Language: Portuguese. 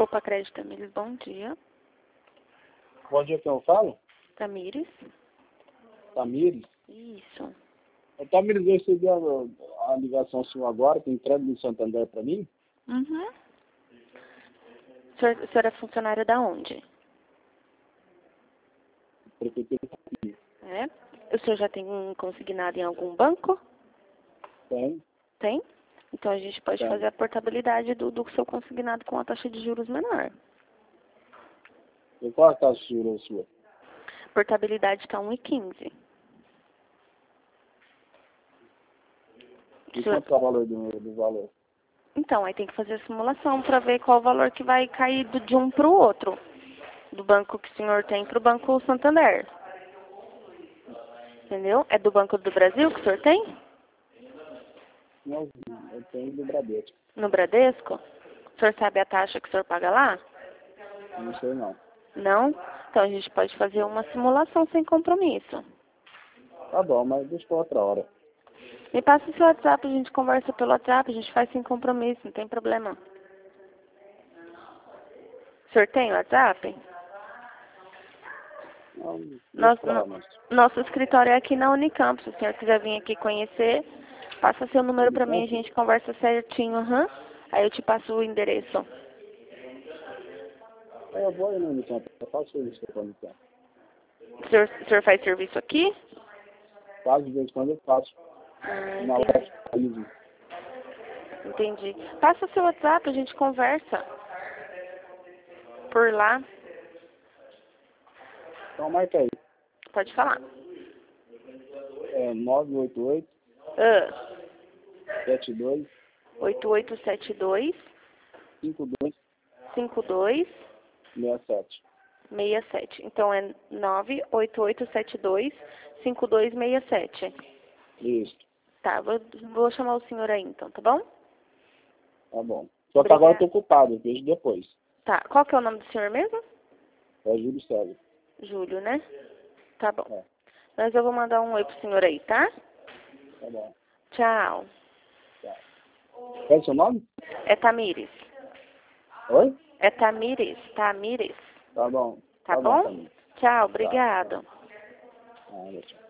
Copa Crédito Tamires, bom dia. Bom dia, quem eu falo? Tamires? Tamires? Isso. Tamires, eu recebi a ligação sua agora, tem entrega do Santander para mim? Uhum. O senhor é funcionário da onde? Prefeitura Tamires. É? O senhor já tem consignado em algum banco? Tem. Tem? Então a gente pode fazer a portabilidade do seu consignado com a taxa de juros menor. E qual a taxa de juros sua? Portabilidade está 1,15. E quanto é o valor do valor? Então, aí tem que fazer a simulação para ver qual o valor que vai cair de um para o outro. Do banco que o senhor tem para o Banco Santander. Entendeu? É do Banco do Brasil que o senhor tem? Não, eu tenho do Bradesco. No Bradesco? O senhor sabe a taxa que o senhor paga lá? Não sei não. Não? Então a gente pode fazer uma simulação sem compromisso. Tá bom, mas deixa pra outra hora. Me passa o seu WhatsApp, a gente conversa pelo WhatsApp, a gente faz sem compromisso, não tem problema. O senhor tem WhatsApp? Não, Nosso escritório é aqui na Unicamp. Se o senhor quiser vir aqui conhecer, passa seu número para mim, a gente conversa certinho, aham. Aí eu te passo o endereço. Eu vou aí no Unicamp, eu faço serviço aqui no Unicamp. O senhor faz serviço aqui? Quase de vez em quando eu faço. Na Entendi. loja. Entendi. Passa seu WhatsApp, a gente conversa. Por lá. Então marca aí. Pode falar. É 988 Ah, 72 8872 52 52 67. 67. Então é 98872 5267. Isso. Tá, vou chamar o senhor aí então, tá bom? Tá bom. Só que agora eu tô ocupado, vejo depois. Tá, qual que é o nome do senhor mesmo? É Júlio César. Júlio, né? Tá bom. É. Mas eu vou mandar um oi pro senhor aí, tá? Tá bom. Tchau. Tá. Qual é o seu nome? É Tamires. Oi? É Tamires. Tamires. Tá bom. Tá bom? Tamires. Tchau, obrigado. Tchau.